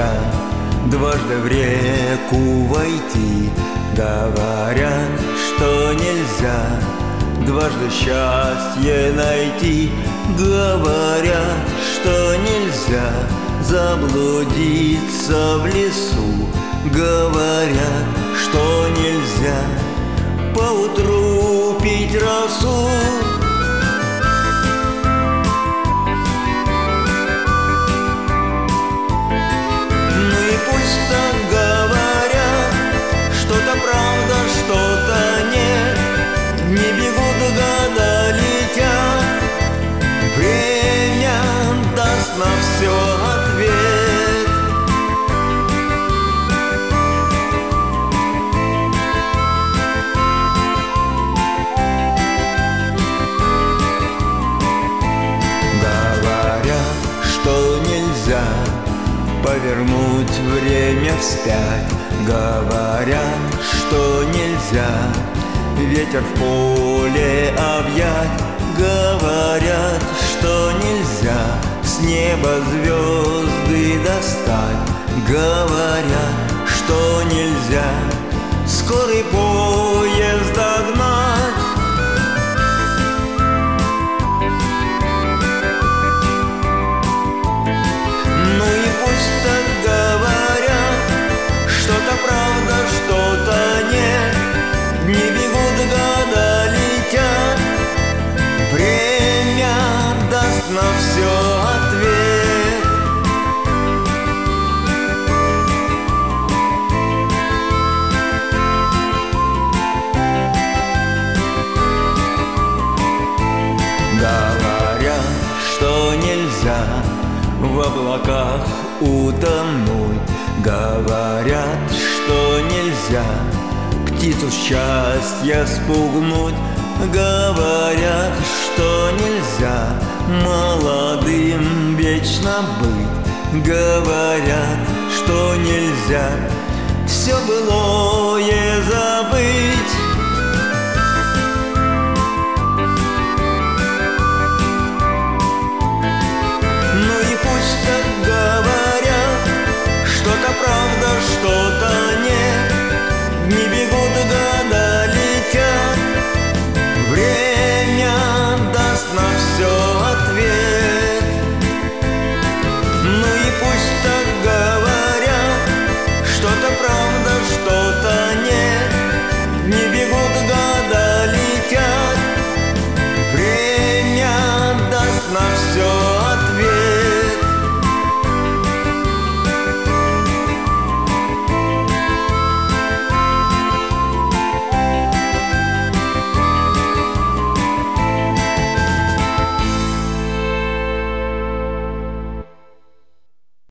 нельзя дважды в реку войти. Говорят, что нельзя дважды счастье найти. Говорят, что нельзя заблудиться в лесу. Говорят, что нельзя поутру пить росу. Ну и пусть так говорят, что-то правда, что-то нет. Не бегут года, летят, время даст на все ответ. Говорят, что нельзя повернуть время вспять. Говорят, что нельзя ветер в поле объять. Говорят, что нельзя с неба звезды достать. Говорят, что нельзя скорый поезд догнать. Ну и пусть так говорят, что-то правда, что-то нет. Не бегут года, летят, время даст на все ответ. Говорят, что нельзя в облаках утонуть. Говорят, что нельзя птицу счастья спугнуть. Говорят, что нельзя молодым вечно быть. Говорят, что нельзя все былое забыть.